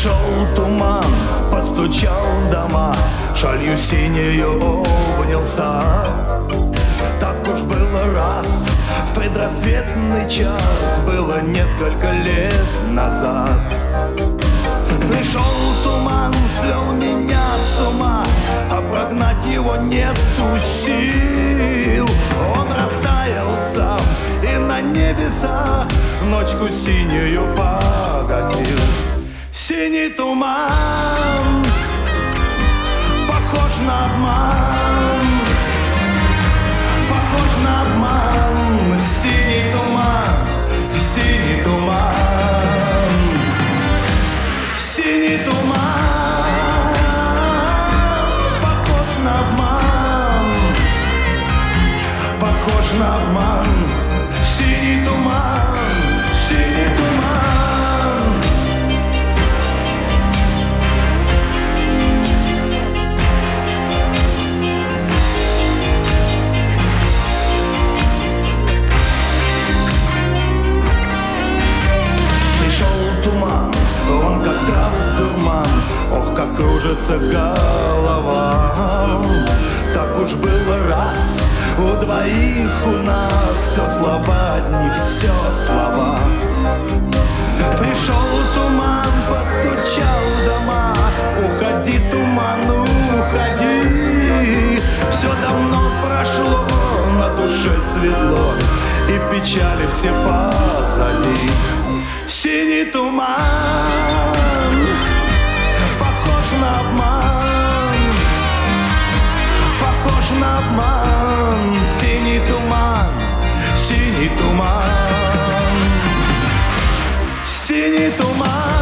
Пришел туман, постучал в дома, шалью синею обнялся. Так уж было раз, в предрассветный час, было несколько лет назад. Пришел туман, свел меня с ума, а прогнать его нету сил. Он растаял сам и на небесах ночку синюю погасил. Синий туман похож на обман, похож на обман. Синий туман, синий туман, синий туман похож на обман, похож на обман. Синий туман, синий туман. Он как трав дурман, ох, как кружится голова. Так уж было раз, у двоих у нас все слова одни, все слова. Пришел туман, постучал в дома, уходи, туман, уходи. Все давно прошло, на душе светло, и печали все позади. Синий туман похож на обман, похож на обман. Синий туман, синий туман, синий туман.